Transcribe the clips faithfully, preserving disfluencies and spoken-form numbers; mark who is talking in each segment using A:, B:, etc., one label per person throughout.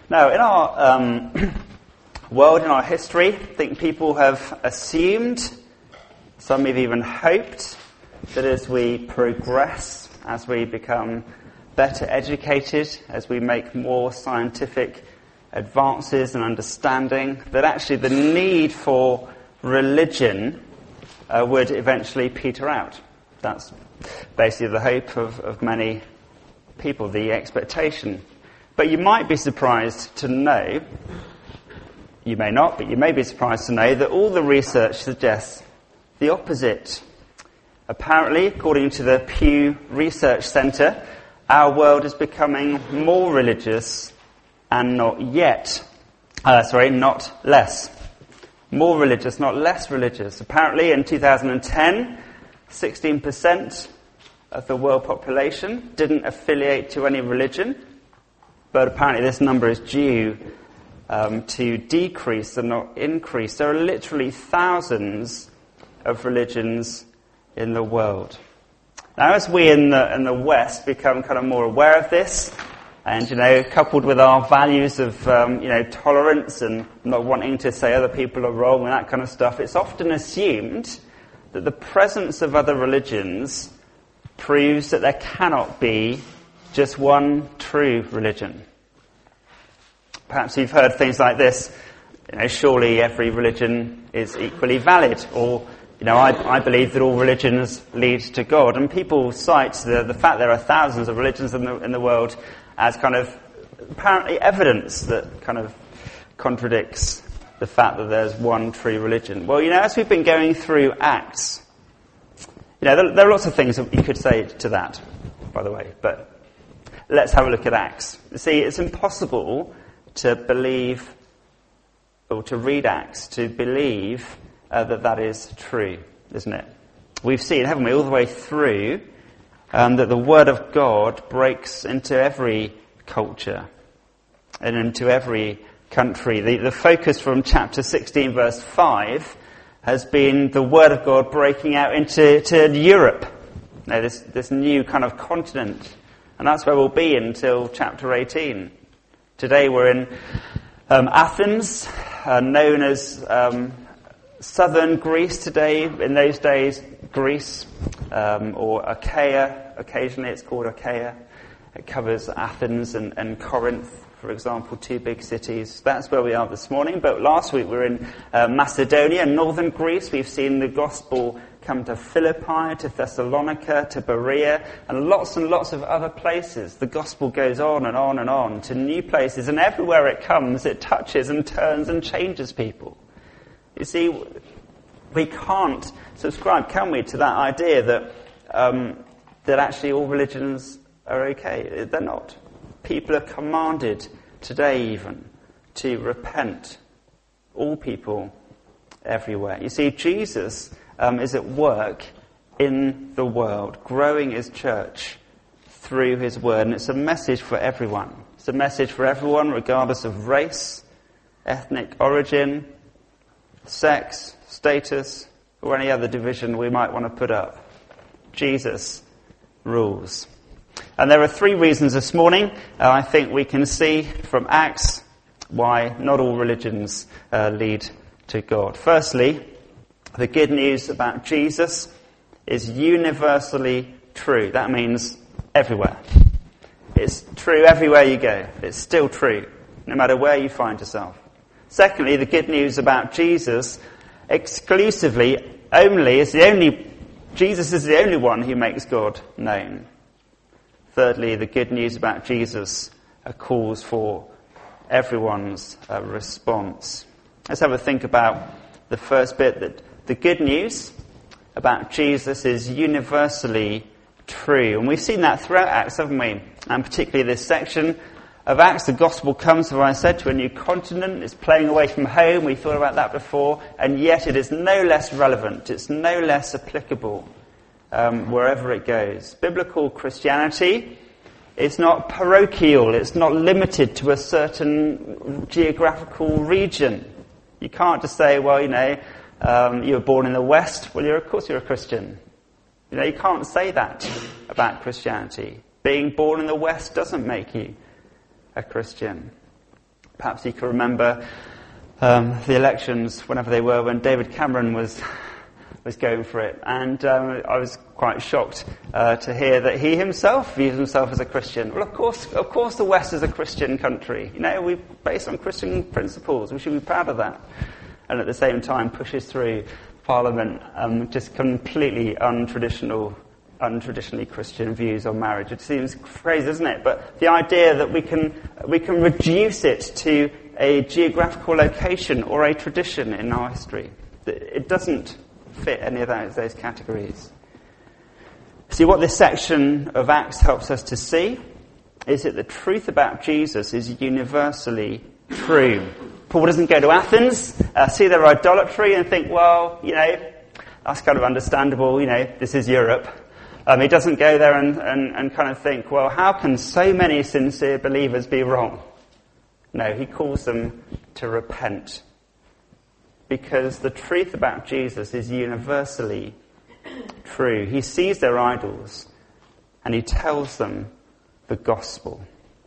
A: Now, in our um, world, in our history, I think people have assumed, some have even hoped, that as we progress, as we become better educated, as we make more scientific advances and understanding, that actually the need for religion uh, would eventually peter out. That's basically the hope of, of many people, the expectation. But you might be surprised to know, you may not, but you may be surprised to know that all the research suggests the opposite. Apparently, according to the Pew Research Centre, our world is becoming more religious and not yet, uh, sorry, not less. More religious, not less religious. Apparently, in two thousand ten, sixteen percent of the world population didn't affiliate to any religion, but apparently this number is due um, to decrease and not increase. There are literally thousands of religions in the world. Now, as we in the, in the West become kind of more aware of this, and, you know, coupled with our values of, um, you know, tolerance and not wanting to say other people are wrong and that kind of stuff, it's often assumed that the presence of other religions proves that there cannot be just one true religion. Perhaps you've heard things like this, you know, surely every religion is equally valid, or, you know, I, I believe that all religions lead to God. And people cite the, the fact there are thousands of religions in the, in the world as kind of apparently evidence that kind of contradicts the fact that there's one true religion. Well, you know, as we've been going through Acts, you know, there, there are lots of things that you could say to that, by the way, but let's have a look at Acts. See, it's impossible to believe, or to read Acts, to believe uh, that that is true, isn't it? We've seen, haven't we, all the way through, um, that the Word of God breaks into every culture and into every country. The, the focus from chapter sixteen, verse five, has been the Word of God breaking out into to Europe, you know, this, this new kind of continent. And that's where we'll be until chapter eighteen. Today we're in um, Athens, uh, known as um, southern Greece today. In those days, Greece, um, or Achaia, occasionally it's called Achaia. It covers Athens and, and Corinth, for example, two big cities. That's where we are this morning. But last week we were in uh, Macedonia, northern Greece. We've seen the gospel come to Philippi, to Thessalonica, to Berea, and lots and lots of other places. The gospel goes on and on and on to new places, and everywhere it comes, it touches and turns and changes people. You see, we can't subscribe, can we, to that idea that um, that actually all religions are okay. They're not. People are commanded today even to repent. All people everywhere. You see, Jesus um, is at work in the world, growing his church through his word. And it's a message for everyone. It's a message for everyone, regardless of race, ethnic origin, sex, status, or any other division we might want to put up. Jesus rules. And there are three reasons this morning, uh, I think we can see from Acts, why not all religions uh, lead to God. Firstly, the good news about Jesus is universally true. That means everywhere. It's true everywhere you go. It's still true, no matter where you find yourself. Secondly, the good news about Jesus exclusively, only, is the only, Jesus is the only one who makes God known. Thirdly, the good news about Jesus uh, calls for everyone's uh, response. Let's have a think about the first bit, that the good news about Jesus is universally true. And we've seen that throughout Acts, haven't we? And particularly this section of Acts, the gospel comes, as I said, to a new continent. It's playing away from home. We thought about that before. And yet it is no less relevant. It's no less applicable um, wherever it goes. Biblical Christianity is not parochial. It's not limited to a certain geographical region. You can't just say, well, you know, um, you were born in the West. Well, you're, of course you're a Christian. You know, you can't say that about Christianity. Being born in the West doesn't make you a Christian. Perhaps you can remember um, the elections, whenever they were, when David Cameron was was going for it. And um, I was quite shocked uh, to hear that he himself views himself as a Christian. Well, of course, of course the West is a Christian country. You know, we're based on Christian principles. We should be proud of that. And at the same time pushes through Parliament um, just completely untraditional, untraditionally Christian views on marriage. It seems crazy, doesn't it? But the idea that we can we can reduce it to a geographical location or a tradition in our history, it doesn't fit any of those, those categories. See, what this section of Acts helps us to see is that the truth about Jesus is universally true. Paul doesn't go to Athens, uh, see their idolatry and think, well, you know, that's kind of understandable, you know, this is Europe. Um, he doesn't go there and, and, and kind of think, well, how can so many sincere believers be wrong? No, he calls them to repent. Because the truth about Jesus is universally true. He sees their idols and he tells them the gospel.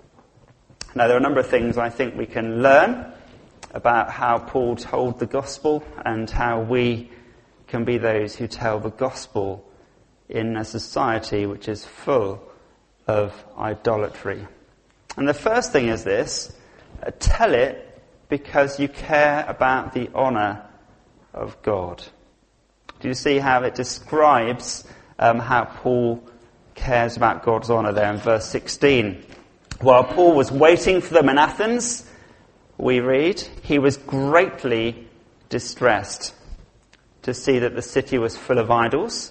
A: Now, there are a number of things I think we can learn about how Paul told the gospel and how we can be those who tell the gospel in a society which is full of idolatry. And the first thing is this: uh, tell it because you care about the honour of God. Do you see how it describes um, how Paul cares about God's honour there in verse sixteen? While Paul was waiting for them in Athens, we read, he was greatly distressed to see that the city was full of idols.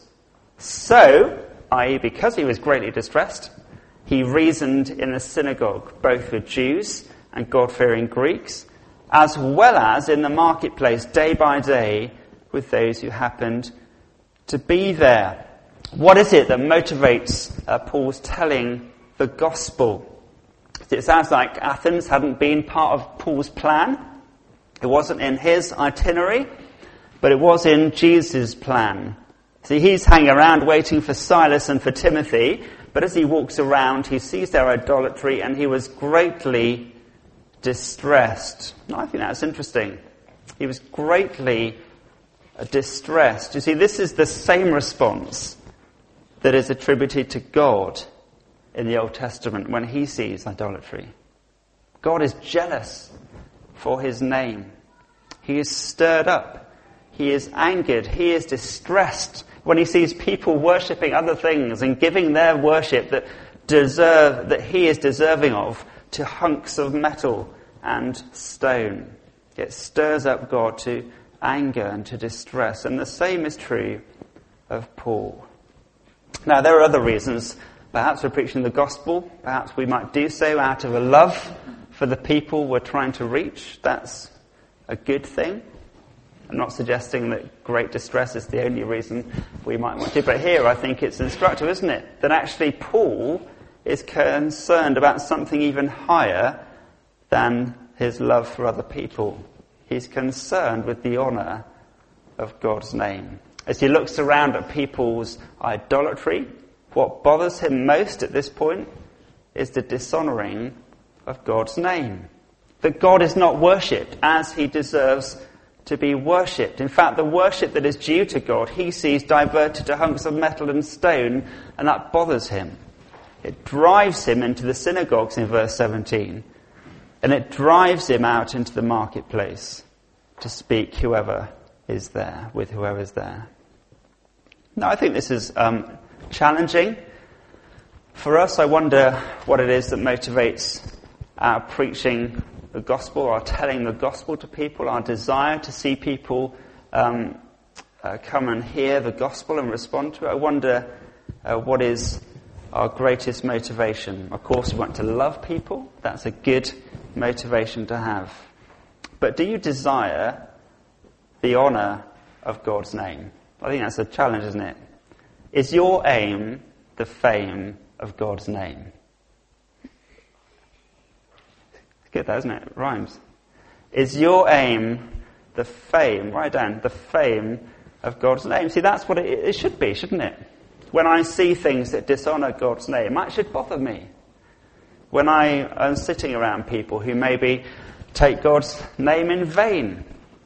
A: So, that is because he was greatly distressed, he reasoned in the synagogue, both with Jews and God-fearing Greeks, as well as in the marketplace day by day with those who happened to be there. What is it that motivates uh, Paul's telling the gospel? It sounds like Athens hadn't been part of Paul's plan. It wasn't in his itinerary, but it was in Jesus' plan. See, he's hanging around waiting for Silas and for Timothy, but as he walks around, he sees their idolatry and he was greatly distressed. I think that's interesting. He was greatly distressed. You see, this is the same response that is attributed to God in the Old Testament when he sees idolatry. God is jealous for his name. He is stirred up. He is angered. He is distressed when he sees people worshipping other things and giving their worship that deserve that he is deserving of to hunks of metal and stone. It stirs up God to anger and to distress. And the same is true of Paul. Now, there are other reasons. Perhaps we're preaching the gospel. Perhaps we might do so out of a love for the people we're trying to reach. That's a good thing. I'm not suggesting that great distress is the only reason we might want to. But here I think it's instructive, isn't it? That actually Paul is concerned about something even higher than his love for other people. He's concerned with the honour of God's name. As he looks around at people's idolatry, what bothers him most at this point is the dishonouring of God's name. That God is not worshipped as he deserves to be worshipped. In fact, the worship that is due to God, he sees diverted to hunks of metal and stone, and that bothers him. It drives him into the synagogues in verse seventeen, and it drives him out into the marketplace to speak whoever is there, with whoever is there. Now, I think this is um, challenging. For us, I wonder what it is that motivates our preaching the gospel, our telling the gospel to people, our desire to see people um, uh, come and hear the gospel and respond to it. I wonder uh, what is our greatest motivation. Of course, we want to love people. That's a good motivation to have. But do you desire the honour of God's name? I think that's a challenge, isn't it? Is your aim the fame of God's name? Good, that, isn't it? It rhymes. Is your aim the fame, write down, the fame of God's name? See, that's what it, it should be, shouldn't it? When I see things that dishonour God's name, that should bother me. When I am sitting around people who maybe take God's name in vain,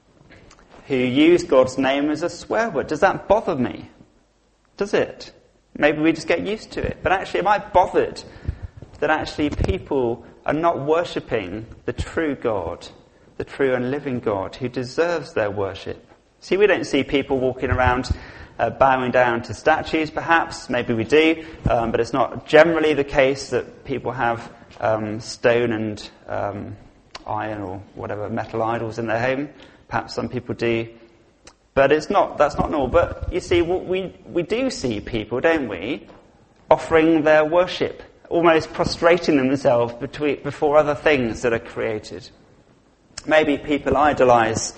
A: who use God's name as a swear word. Does that bother me? Does it? Maybe we just get used to it. But actually, am I bothered that actually people are not worshipping the true God, the true and living God who deserves their worship? See, we don't see people walking around uh, bowing down to statues, perhaps. Maybe we do, um, but it's not generally the case that people have um, stone and um, iron or whatever metal idols in their home. Perhaps some people do. But it's not, that's not normal. But you see, we, we do see people, don't we, offering their worship, almost prostrating themselves between, before other things that are created. Maybe people idolize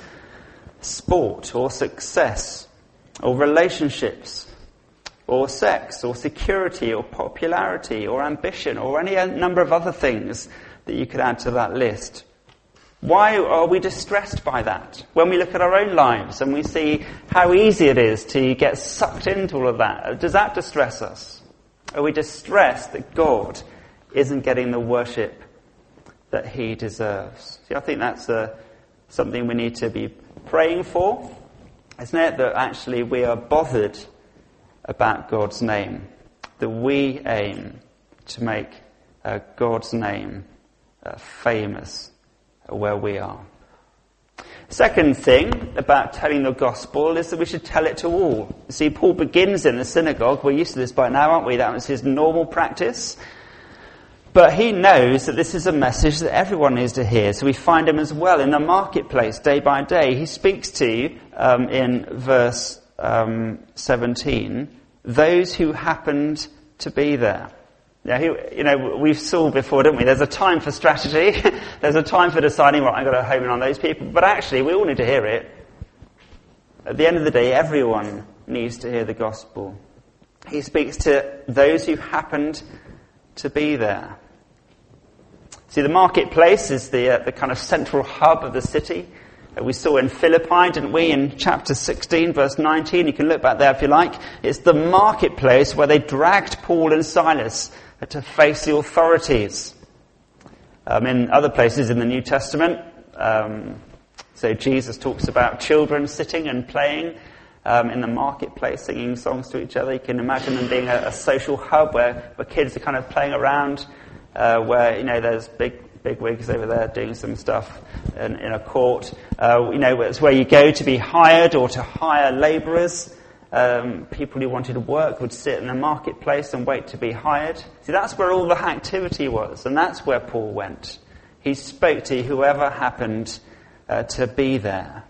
A: sport or success or relationships or sex or security or popularity or ambition or any number of other things that you could add to that list. Why are we distressed by that? When we look at our own lives and we see how easy it is to get sucked into all of that, does that distress us? Are we distressed that God isn't getting the worship that he deserves? See, I think that's uh, something we need to be praying for, isn't it? That actually we are bothered about God's name, that we aim to make uh, God's name uh, famous where we are. Second thing about telling the gospel is that we should tell it to all. You see, Paul begins in the synagogue. We're used to this by now, aren't we? That was his normal practice. But he knows that this is a message that everyone needs to hear. So we find him as well in the marketplace day by day. He speaks to, um, in verse um, seventeen, those who happened to be there. Yeah, he, you know, we've saw before, didn't we? There's a time for strategy. There's a time for deciding, well, I've got to home in on those people. But actually, we all need to hear it. At the end of the day, everyone needs to hear the gospel. He speaks to those who happened to be there. See, the marketplace is the uh, the kind of central hub of the city. Uh, we saw in Philippi, didn't we, in chapter sixteen, verse nineteen. You can look back there if you like. It's the marketplace where they dragged Paul and Silas to face the authorities. Um, in other places in the New Testament, um, so Jesus talks about children sitting and playing um, in the marketplace, singing songs to each other. You can imagine them being a, a social hub where, where kids are kind of playing around, uh, where, you know, there's big big wigs over there doing some stuff in, in a court. Uh, you know, it's where you go to be hired or to hire labourers. Um, people who wanted to work would sit in the marketplace and wait to be hired. See, that's where all the activity was, and that's where Paul went. He spoke to whoever happened uh, to be there.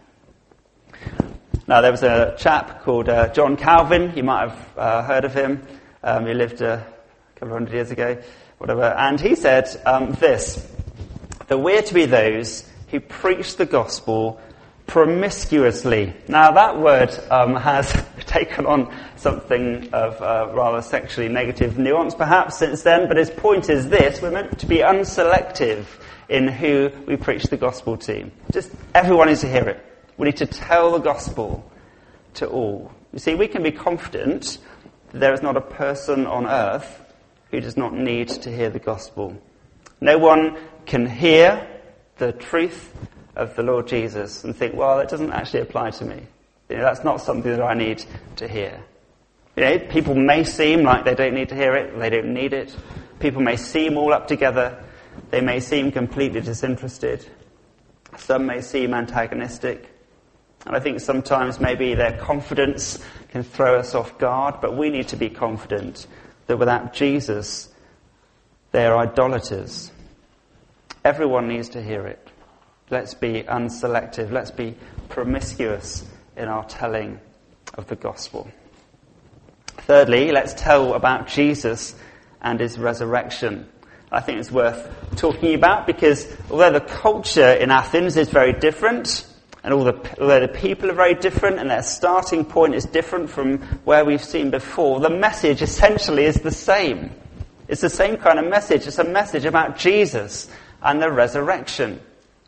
A: Now, there was a chap called uh, John Calvin. You might have uh, heard of him. Um, he lived uh, a couple of hundred years ago, whatever. And he said um, this, that we're to be those who preach the gospel promiscuously. Now, that word um, has taken on something of uh, rather sexually negative nuance, perhaps, since then. But his point is this: we're meant to be unselective in who we preach the gospel to. Just everyone needs to hear it. We need to tell the gospel to all. You see, we can be confident that there is not a person on earth who does not need to hear the gospel. No one can hear the truth of the Lord Jesus and think, well, that doesn't actually apply to me. You know, that's not something that I need to hear. You know, people may seem like they don't need to hear it, they don't need it. People may seem all up together. They may seem completely disinterested. Some may seem antagonistic. And I think sometimes maybe their confidence can throw us off guard, but we need to be confident that without Jesus, they are idolaters. Everyone needs to hear it. Let's be unselective. Let's be promiscuous in our telling of the gospel. Thirdly, let's tell about Jesus and his resurrection. I think it's worth talking about because although the culture in Athens is very different, and all the, although the people are very different and their starting point is different from where we've seen before, the message essentially is the same. It's the same kind of message. It's a message about Jesus and the resurrection.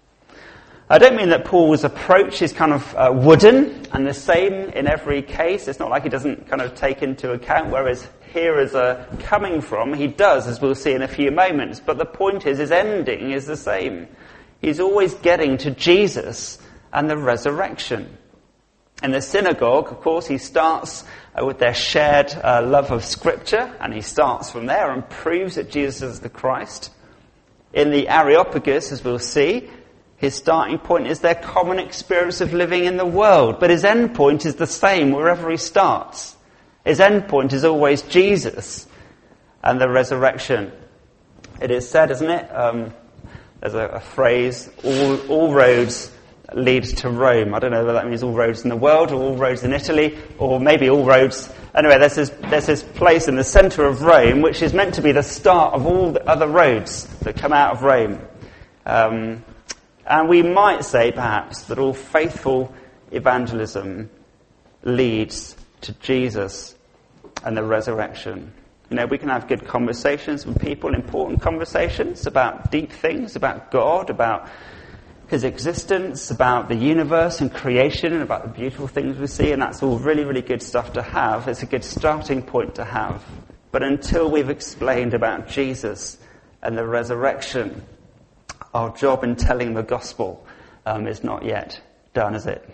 A: I don't mean that Paul's approach is kind of uh, wooden and the same in every case. It's not like he doesn't kind of take into account where his hearers are coming from. He does, as we'll see in a few moments. But the point is, his ending is the same. He's always getting to Jesus and the resurrection. In the synagogue, of course, he starts uh, with their shared uh, love of Scripture, and he starts from there and proves that Jesus is the Christ. In the Areopagus, as we'll see, his starting point is their common experience of living in the world, but his end point is the same wherever he starts. His end point is always Jesus and the resurrection. It is said, isn't it? Um, there's a, a phrase, all, all roads lead to Rome. I don't know whether that means all roads in the world or all roads in Italy or maybe all roads. Anyway, there's this, there's this place in the centre of Rome which is meant to be the start of all the other roads that come out of Rome. Um, and we might say perhaps that all faithful evangelism leads to Jesus and the resurrection. You know, we can have good conversations with people, important conversations about deep things, about God, about his existence, about the universe and creation, and about the beautiful things we see, and that's all really, really good stuff to have. It's a good starting point to have. But until we've explained about Jesus and the resurrection, our job in telling the gospel um, is not yet done, is it?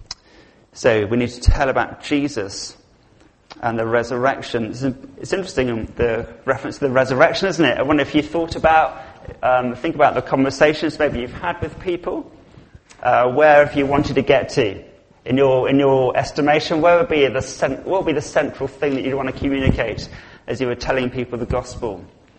A: So we need to tell about Jesus and the resurrection. It's interesting, the reference to the resurrection, isn't it? I wonder if you thought about Um, think about the conversations maybe you've had with people. Uh, where have you wanted to get to? In your in your estimation, where would be the cent- what would be the central thing that you'd want to communicate as you were telling people the gospel?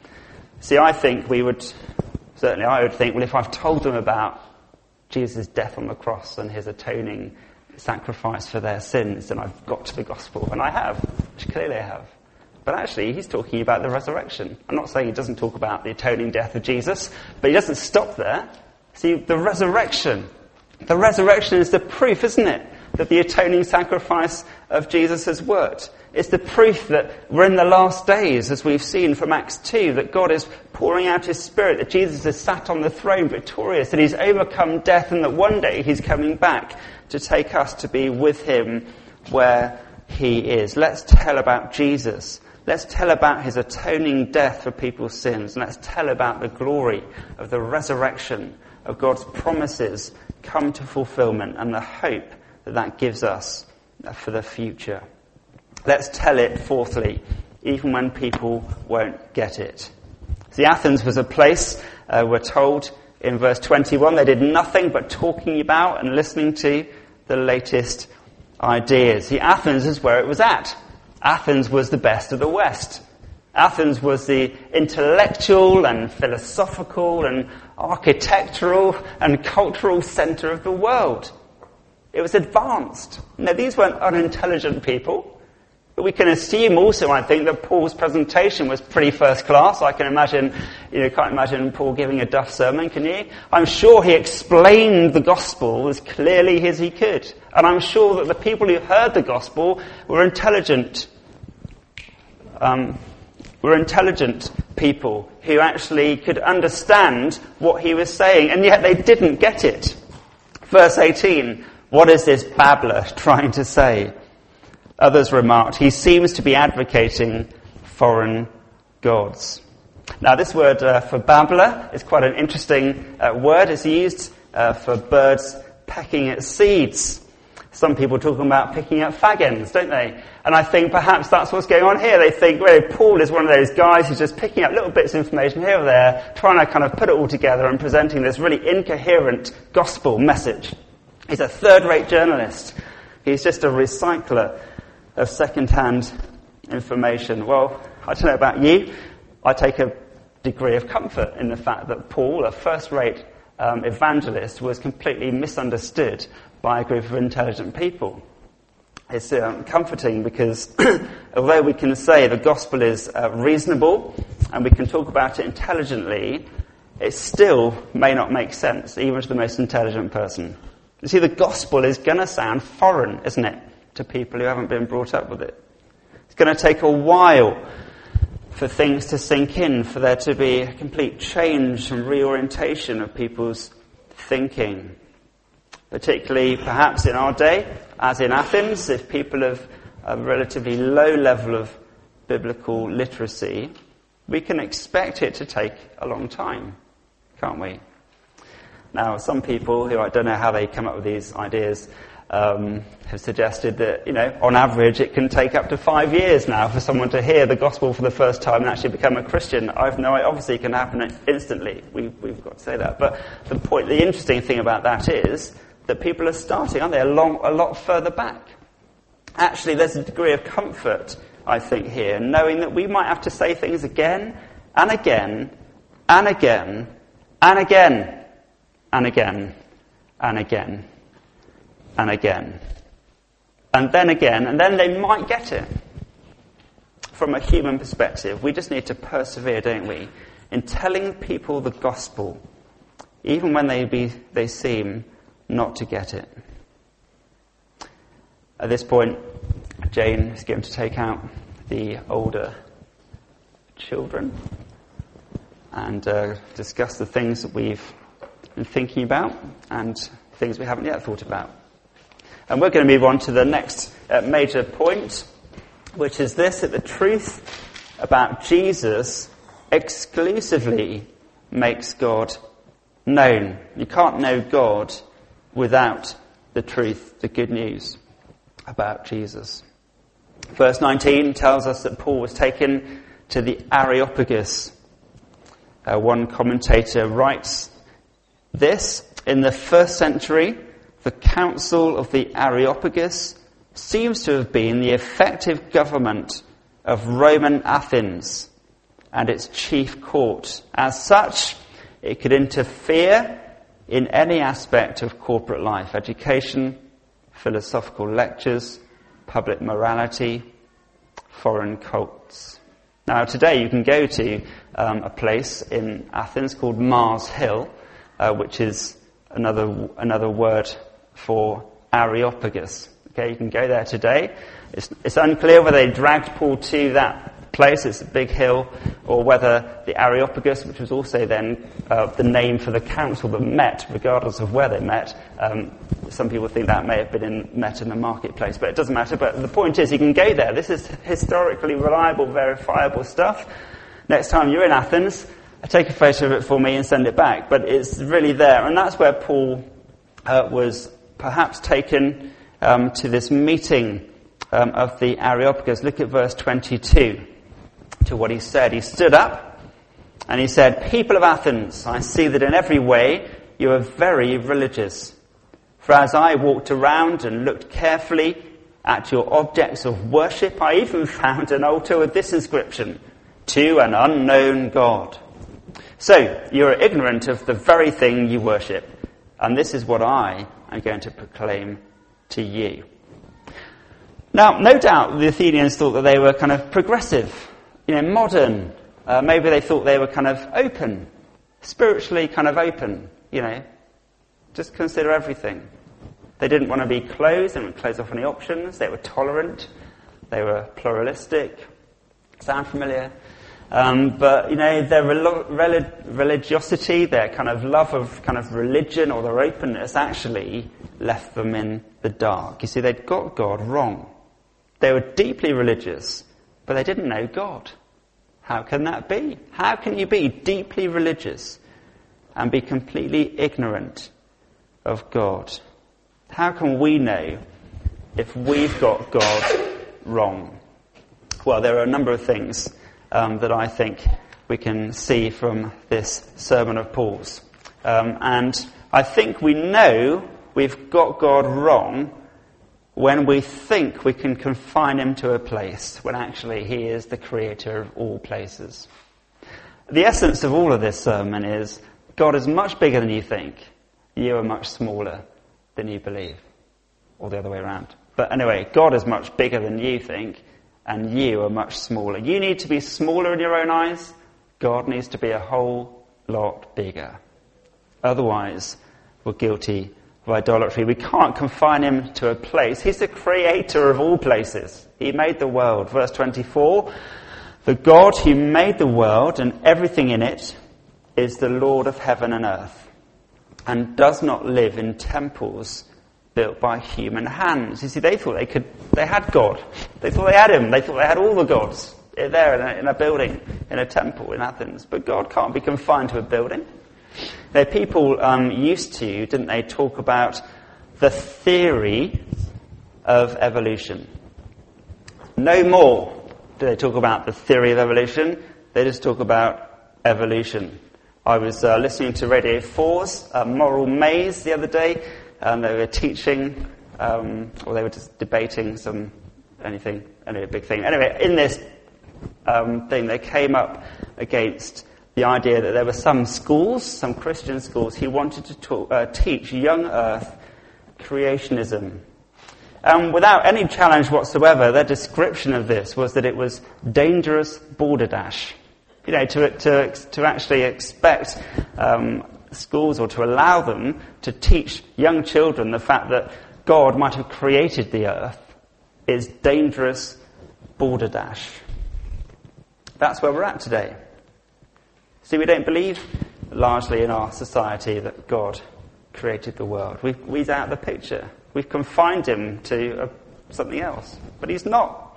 A: See, I think we would, certainly I would think, well, if I've told them about Jesus' death on the cross and his atoning sacrifice for their sins, then I've got to the gospel. And I have, which clearly I have. But actually, he's talking about the resurrection. I'm not saying he doesn't talk about the atoning death of Jesus, but he doesn't stop there. See, the resurrection. The resurrection is the proof, isn't it, that the atoning sacrifice of Jesus has worked. It's the proof that we're in the last days, as we've seen from Acts two, that God is pouring out his Spirit, that Jesus has sat on the throne victorious, that he's overcome death, and that one day he's coming back to take us to be with him where he is. Let's tell about Jesus. Let's tell about his atoning death for people's sins. And let's tell about the glory of the resurrection, of God's promises come to fulfillment, and the hope that that gives us for the future. Let's tell it, fourthly, even when people won't get it. See, Athens was a place, uh, we're told in verse twenty-one, they did nothing but talking about and listening to the latest ideas. See, Athens is where it was at. Athens was the best of the West. Athens was the intellectual and philosophical and architectural and cultural centre of the world. It was advanced. Now, these weren't unintelligent people. But we can assume also, I think, that Paul's presentation was pretty first class. I can imagine, you know, can't imagine Paul giving a Duff sermon, can you? I'm sure he explained the gospel as clearly as he could. And I'm sure that the people who heard the gospel were intelligent. Um, were intelligent people who actually could understand what he was saying, and yet they didn't get it. Verse eighteen, what is this babbler trying to say? Others remarked, he seems to be advocating foreign gods. Now, this word uh, for babbler is quite an interesting uh, word. It's used uh, for birds pecking at seeds. Some people talk about picking up fag ends, don't they? And I think perhaps that's what's going on here. They think, well, Paul is one of those guys who's just picking up little bits of information here or there, trying to kind of put it all together and presenting this really incoherent gospel message. He's a third-rate journalist. He's just a recycler of second-hand information. Well, I don't know about you. I take a degree of comfort in the fact that Paul, a first-rate um, evangelist, was completely misunderstood by a group of intelligent people. It's um, comforting because although we can say the gospel is uh, reasonable and we can talk about it intelligently, it still may not make sense, even to the most intelligent person. You see, the gospel is going to sound foreign, isn't it, to people who haven't been brought up with it. It's going to take a while for things to sink in, for there to be a complete change and reorientation of people's thinking. Particularly, perhaps in our day, as in Athens, if people have a relatively low level of biblical literacy, we can expect it to take a long time, can't we? Now, some people who I don't know how they come up with these ideas um, have suggested that, you know, on average it can take up to five years now for someone to hear the gospel for the first time and actually become a Christian. I've no, obviously it can happen instantly. We, we've got to say that. But the point, the interesting thing about that is that people are starting, aren't they, a, long, a lot further back. Actually, there's a degree of comfort, I think, here, knowing that we might have to say things again and again and again and again and again and again and again and then again, and then they might get it. From a human perspective, we just need to persevere, don't we, in telling people the gospel, even when they be they seem not to get it. At this point, Jane is going to take out the older children and uh, discuss the things that we've been thinking about and things we haven't yet thought about. And we're going to move on to the next uh, major point, which is this, that the truth about Jesus exclusively makes God known. You can't know God without the truth, the good news about Jesus. Verse nineteen tells us that Paul was taken to the Areopagus. Uh, one commentator writes this: in the first century, the Council of the Areopagus seems to have been the effective government of Roman Athens and its chief court. As such, it could interfere in any aspect of corporate life: education, philosophical lectures, public morality, foreign cults. Now, today you can go to um, a place in Athens called Mars Hill, uh, which is another another word for Areopagus. Okay, you can go there today. It's, it's unclear whether they dragged Paul to that place, it's a big hill, or whether the Areopagus, which was also then uh, the name for the council that met, regardless of where they met. Um, some people think that may have been in, met in the marketplace, but it doesn't matter. But the point is, you can go there. This is historically reliable, verifiable stuff. Next time you're in Athens, take a photo of it for me and send it back. But it's really there. And that's where Paul uh, was perhaps taken um, to this meeting um, of the Areopagus. Look at verse twenty-two, to what he said. He stood up and he said, "People of Athens, I see that in every way you are very religious. For as I walked around and looked carefully at your objects of worship, I even found an altar with this inscription: to an unknown God. So, you are ignorant of the very thing you worship, and this is what I am going to proclaim to you." Now, no doubt the Athenians thought that they were kind of progressive, you know, modern. Uh, maybe they thought they were kind of open, spiritually kind of open, you know, just consider everything. They didn't want to be closed, they didn't close off any options, they were tolerant, they were pluralistic. Sound familiar? Um, but, you know, their rel- rel- religiosity, their kind of love of kind of religion or their openness actually left them in the dark. You see, they'd got God wrong. They were deeply religious, but they didn't know God. How can that be? How can you be deeply religious and be completely ignorant of God? How can we know if we've got God wrong? Well, there are a number of things Um, that I think we can see from this sermon of Paul's. Um, and I think we know we've got God wrong when we think we can confine him to a place, when actually he is the creator of all places. The essence of all of this sermon is God is much bigger than you think. You are much smaller than you believe. Or the other way around. But anyway, God is much bigger than you think, and you are much smaller. You need to be smaller in your own eyes. God needs to be a whole lot bigger. Otherwise, we're guilty of idolatry. We can't confine him to a place. He's the creator of all places. He made the world. Verse twenty-four, "The God who made the world and everything in it is the Lord of heaven and earth, and does not live in temples built by human hands." You see, they thought they could, they had God. They thought they had him. They thought they had all the gods there in a, in a building, in a temple in Athens. But God can't be confined to a building. Now, people um, used to, didn't they, talk about the theory of evolution. No more do they talk about the theory of evolution. They just talk about evolution. I was uh, listening to Radio four's uh, Moral Maze the other day, and they were teaching, um, or they were just debating some anything, any big thing. Anyway, in this um, thing, they came up against the idea that there were some schools, some Christian schools, who wanted to talk, uh, teach young Earth creationism. Um, without any challenge whatsoever, their description of this was that it was dangerous balderdash. You know, to to to actually expect um, schools or to allow them to teach young children the fact that God might have created the earth is dangerous balderdash. That's where we're at today. See, we don't believe largely in our society that God created the world. We've, we's out of the picture. We've confined him to uh, something else. But he's not.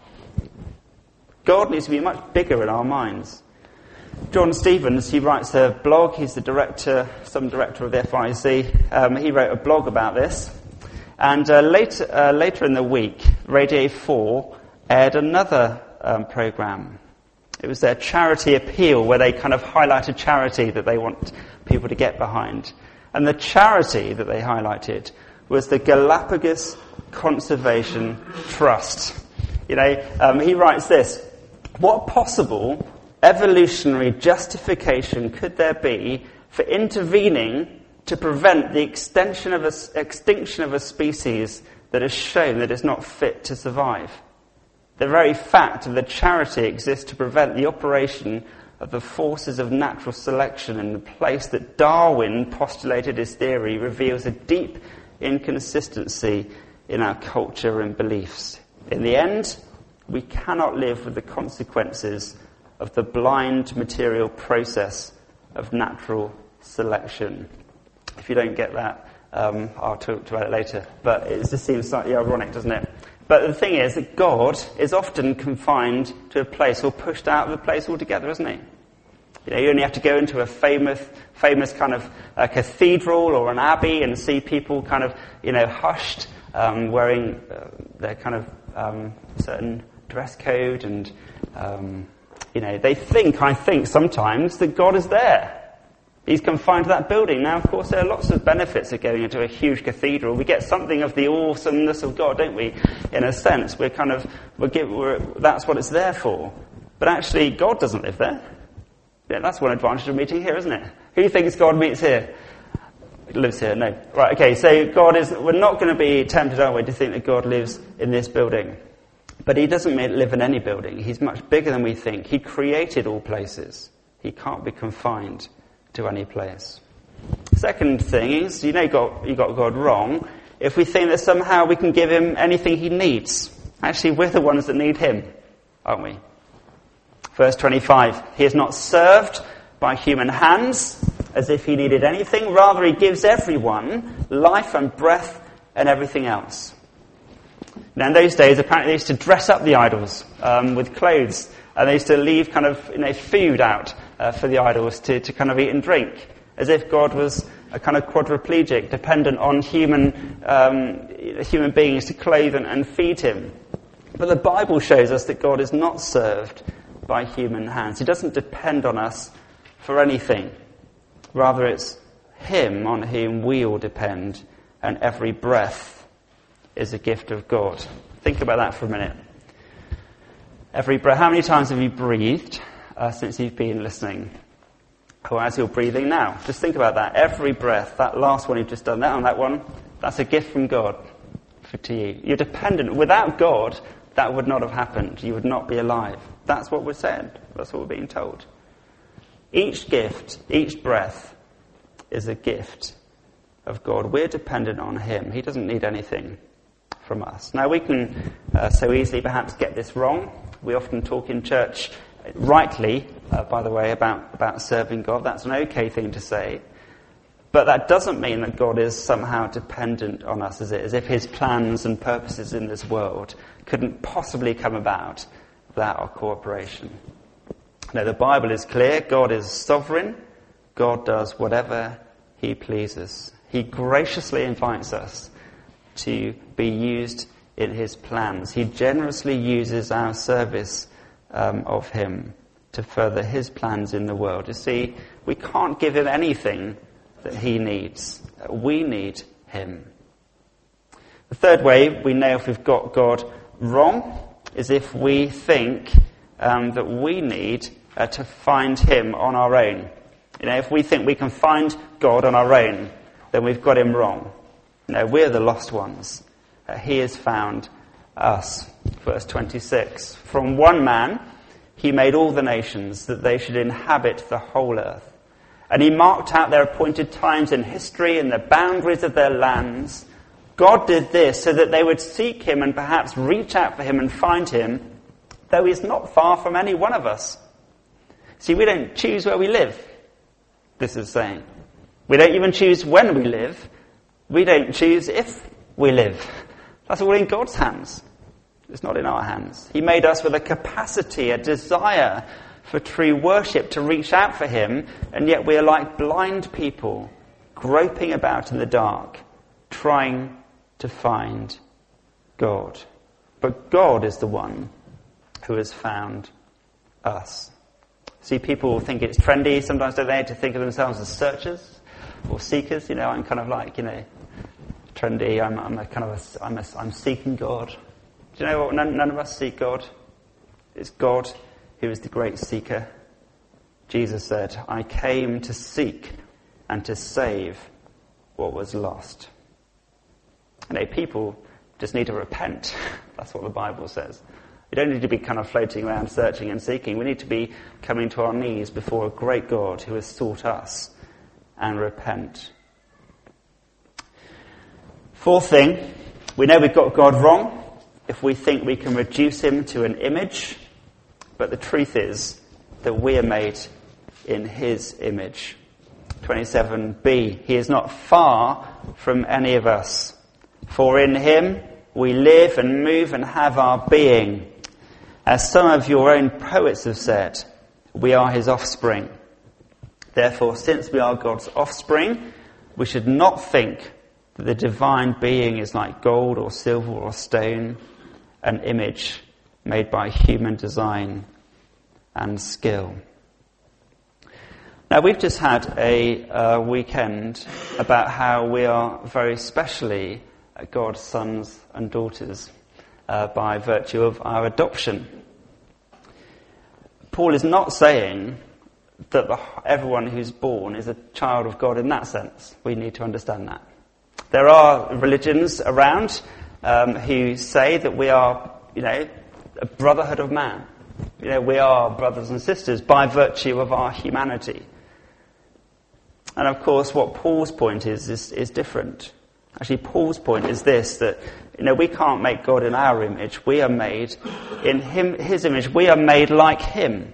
A: God needs to be much bigger in our minds. John Stevens, he writes a blog. He's the director, some director of the F I C. Um, he wrote a blog about this. And uh, later, uh, later in the week, Radio four aired another um, programme. It was their charity appeal, where they kind of highlighted charity that they want people to get behind. And the charity that they highlighted was the Galapagos Conservation Trust. You know, um, he writes this: what possible evolutionary justification could there be for intervening to prevent the extension of a, extinction of a species that has shown that it's not fit to survive? The very fact of the charity exists to prevent the operation of the forces of natural selection in the place that Darwin postulated his theory reveals a deep inconsistency in our culture and beliefs. In the end, we cannot live with the consequences of the blind material process of natural selection. If you don't get that, um, I'll talk about it later. But it just seems slightly ironic, doesn't it? But the thing is that God is often confined to a place or pushed out of the place altogether, isn't he? You know, you only have to go into a famous, famous kind of uh, cathedral or an abbey and see people kind of, you know, hushed, um, wearing uh, their kind of um, certain dress code, and um, you know, they think, I think sometimes, that God is there. He's confined to that building. Now, of course, there are lots of benefits of going into a huge cathedral. We get something of the awesomeness of God, don't we? In a sense, we're kind of, we're give, we're, that's what it's there for. But actually, God doesn't live there. Yeah, that's one advantage of meeting here, isn't it? Who thinks God meets here? Lives here? No. Right, okay, so God is, we're not going to be tempted, are we, to think that God lives in this building. But he doesn't live in any building. He's much bigger than we think. He created all places. He can't be confined to any place. Second thing is, you know you got, you got God wrong if we think that somehow we can give him anything he needs. Actually, we're the ones that need him, aren't we? Verse twenty-five, he is not served by human hands as if he needed anything. Rather, he gives everyone life and breath and everything else. Now, in those days, apparently they used to dress up the idols um, with clothes. And they used to leave kind of, you know, food out uh, for the idols to, to kind of eat and drink, as if God was a kind of quadriplegic, dependent on human um, human beings to clothe and, and feed him. But the Bible shows us that God is not served by human hands. He doesn't depend on us for anything. Rather, it's him on whom we all depend, and every breath is a gift of God. Think about that for a minute. Every breath. How many times have you breathed uh, since you've been listening? Or as you're breathing now? Just think about that. Every breath, that last one you've just done, that one, that one, that's a gift from God for to you. You're dependent. Without God, that would not have happened. You would not be alive. That's what we're saying. That's what we're being told. Each gift, each breath is a gift of God. We're dependent on him. He doesn't need anything from us. Now, we can uh, so easily perhaps get this wrong. We often talk in church, rightly, uh, by the way, about, about serving God. That's an okay thing to say. But that doesn't mean that God is somehow dependent on us, is it? As if his plans and purposes in this world couldn't possibly come about without our cooperation. No, the Bible is clear. God is sovereign. God does whatever he pleases. He graciously invites us to be used in his plans. He generously uses our service um, of him to further his plans in the world. You see, we can't give him anything that he needs. We need him. The third way we know if we've got God wrong is if we think um, that we need uh, to find him on our own. You know, if we think we can find God on our own, then we've got him wrong. No, we're the lost ones. Uh, he has found us. Verse twenty-six. From one man he made all the nations that they should inhabit the whole earth. And he marked out their appointed times in history and the boundaries of their lands. God did this so that they would seek him and perhaps reach out for him and find him, though he's not far from any one of us. See, we don't choose where we live, this is saying. We don't even choose when we live. We don't choose if we live. That's all in God's hands. It's not in our hands. He made us with a capacity, a desire for true worship, to reach out for him, and yet we are like blind people, groping about in the dark, trying to find God. But God is the one who has found us. See, people think it's trendy sometimes, don't they, to think of themselves as searchers or seekers. You know, I'm kind of like, you know, trendy. I'm, I'm a kind of a, I'm, a, I'm seeking God. Do you know what? None, none of us seek God. It's God who is the great seeker. Jesus said, I came to seek and to save what was lost. You know, people just need to repent. That's what the Bible says. We don't need to be kind of floating around searching and seeking. We need to be coming to our knees before a great God who has sought us and repent. Fourth thing, we know we've got God wrong if we think we can reduce him to an image, but the truth is that we are made in his image. twenty-seven b, he is not far from any of us, for in him we live and move and have our being. As some of your own poets have said, we are his offspring. Therefore, since we are God's offspring, we should not think that the divine being is like gold or silver or stone, an image made by human design and skill. Now, we've just had a uh, weekend about how we are very specially God's sons and daughters uh, by virtue of our adoption. Paul is not saying that the, everyone who's born is a child of God in that sense. We need to understand that. There are religions around um, who say that we are, you know, a brotherhood of man. You know, we are brothers and sisters by virtue of our humanity. And of course, what Paul's point is, is, is different. Actually, Paul's point is this, that, you know, we can't make God in our image. We are made in him, his image. We are made like him.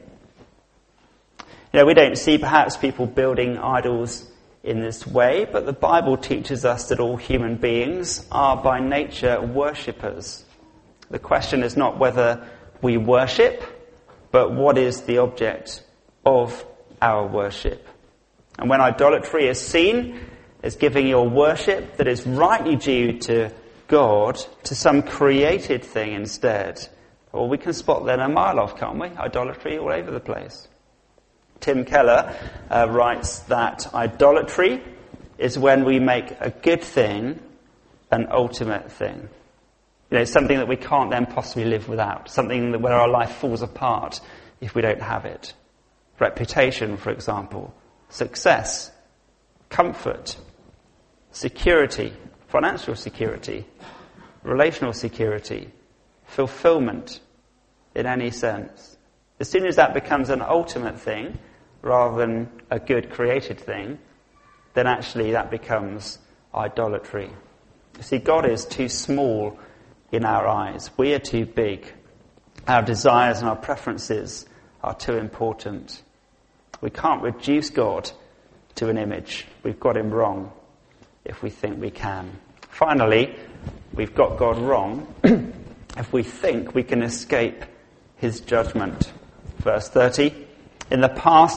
A: You know, we don't see perhaps people building idols in this way, but the Bible teaches us that all human beings are by nature worshippers. The question is not whether we worship, but what is the object of our worship. And when idolatry is seen as giving your worship that is rightly due to God to some created thing instead, well, we can spot that a mile off, can't we? Idolatry all over the place. Tim Keller uh, writes that idolatry is when we make a good thing an ultimate thing. You know, something that we can't then possibly live without. Something that where our life falls apart if we don't have it. Reputation, for example. Success. Comfort. Security. Financial security. Relational security. Fulfillment. In any sense. As soon as that becomes an ultimate thing, rather than a good created thing, then actually that becomes idolatry. You see, God is too small in our eyes. We are too big. Our desires and our preferences are too important. We can't reduce God to an image. We've got him wrong if we think we can. Finally, we've got God wrong if we think we can escape his judgment. Verse thirty, in the past,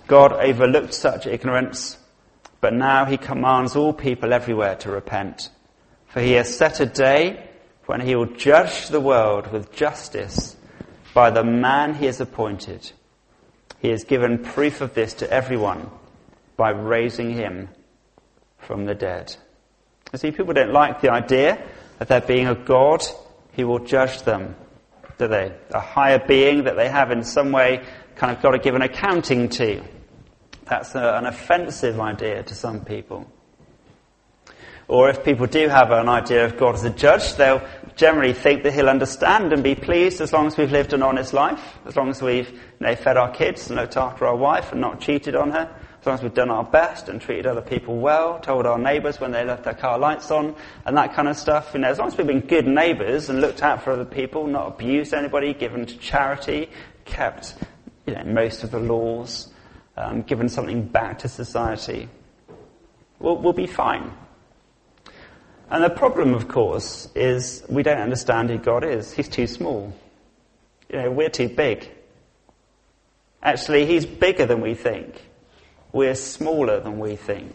A: God overlooked such ignorance, but now he commands all people everywhere to repent. For he has set a day when he will judge the world with justice by the man he has appointed. He has given proof of this to everyone by raising him from the dead. You see, people don't like the idea of there being a God who will judge them, do they? A higher being that they have in some way kind of got to give an accounting to. That's a, an offensive idea to some people. Or if people do have an idea of God as a judge, they'll generally think that he'll understand and be pleased as long as we've lived an honest life, as long as we've, you know, fed our kids and looked after our wife and not cheated on her, as long as we've done our best and treated other people well, told our neighbours when they left their car lights on, and that kind of stuff. You know, as long as we've been good neighbours and looked out for other people, not abused anybody, given to charity, kept, you know, most of the laws, um, given something back to society, we'll, we'll be fine. And the problem, of course, is we don't understand who God is. He's too small. You know, we're too big. Actually, he's bigger than we think. We're smaller than we think.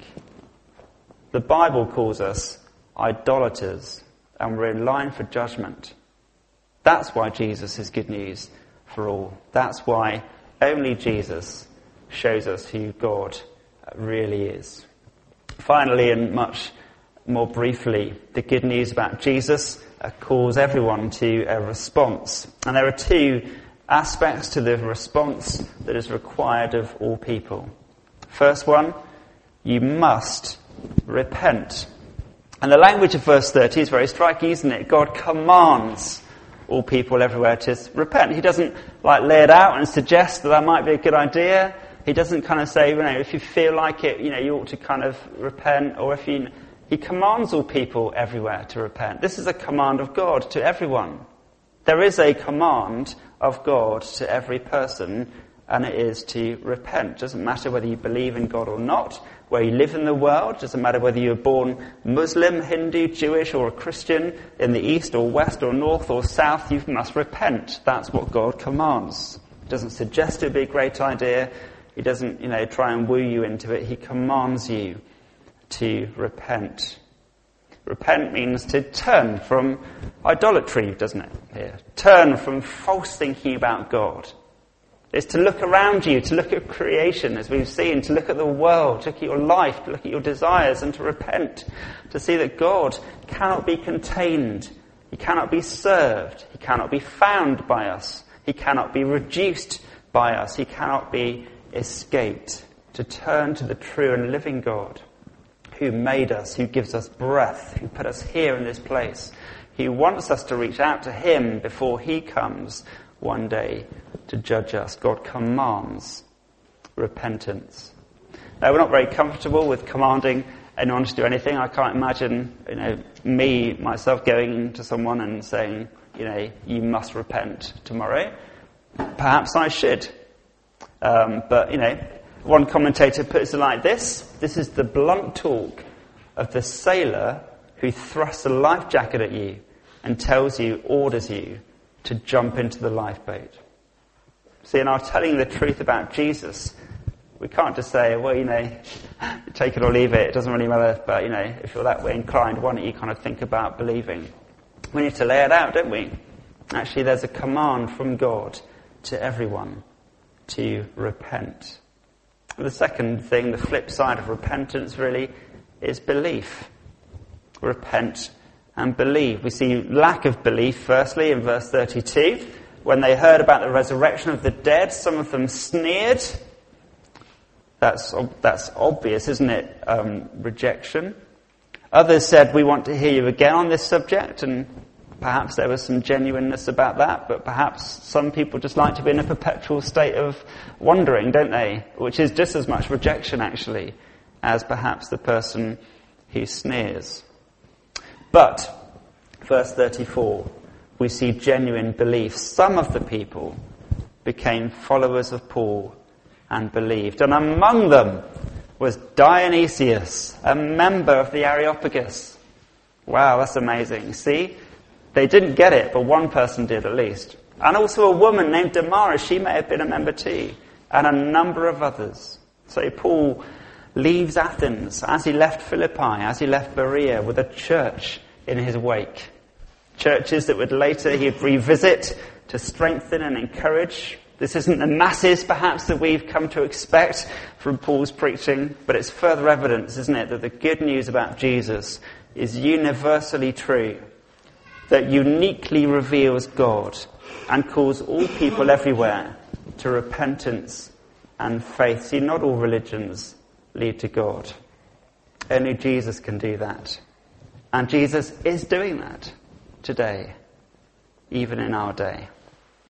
A: The Bible calls us idolaters, and we're in line for judgment. That's why Jesus is good news for all. That's why only Jesus shows us who God really is. Finally, and much more briefly, the good news about Jesus calls everyone to a response. And there are two aspects to the response that is required of all people. First one, you must repent. And the language of verse thirty is very striking, isn't it? God commands all people everywhere to repent. He doesn't like lay it out and suggest that that might be a good idea. He doesn't kind of say, you know, if you feel like it, you know, you ought to kind of repent, or if you... He commands all people everywhere to repent. This is a command of God to everyone. There is a command of God to every person, and it is to repent. It doesn't matter whether you believe in God or not, where you live in the world. It doesn't matter whether you were born Muslim, Hindu, Jewish, or a Christian, in the east or west or north or south, you must repent. That's what God commands. He doesn't suggest it would be a great idea. He doesn't, you know, try and woo you into it. He commands you to repent. Repent means to turn from idolatry, doesn't it? Here, turn from false thinking about God. It's to look around you, to look at creation, as we've seen, to look at the world, to look at your life, to look at your desires, and to repent, to see that God cannot be contained. He cannot be served. He cannot be found by us. He cannot be reduced by us. He cannot be escaped. To turn to the true and living God, who made us, who gives us breath, who put us here in this place. He wants us to reach out to him before he comes one day to judge us. God commands repentance. Now, we're not very comfortable with commanding anyone to do anything. I can't imagine, you know, me, myself, going to someone and saying, you know, you must repent tomorrow. Perhaps I should. Um, but, you know, one commentator puts it like this: this is the blunt talk of the sailor who thrusts a life jacket at you and tells you, orders you to jump into the lifeboat. See, in our telling the truth about Jesus, we can't just say, well, you know, take it or leave it, it doesn't really matter, but, you know, if you're that way inclined, why don't you kind of think about believing? We need to lay it out, don't we? Actually, there's a command from God to everyone to repent. The second thing, the flip side of repentance really, is belief. Repent and believe. We see lack of belief, firstly, in verse thirty-two. When they heard about the resurrection of the dead, some of them sneered. That's, that's obvious, isn't it? Um, rejection. Others said, we want to hear you again on this subject, and perhaps there was some genuineness about that, but perhaps some people just like to be in a perpetual state of wondering, don't they? Which is just as much rejection, actually, as perhaps the person who sneers. But, verse thirty-four, we see genuine belief. Some of the people became followers of Paul and believed. And among them was Dionysius, a member of the Areopagus. Wow, that's amazing. See? They didn't get it, but one person did at least. And also a woman named Damaris, she may have been a member too. And a number of others. So Paul leaves Athens as he left Philippi, as he left Berea, with a church in his wake. Churches that would later he'd revisit to strengthen and encourage. This isn't the masses, perhaps, that we've come to expect from Paul's preaching, but it's further evidence, isn't it, that the good news about Jesus is universally true, that uniquely reveals God and calls all people everywhere to repentance and faith. See, not all religions lead to God. Only Jesus can do that. And Jesus is doing that today, even in our day.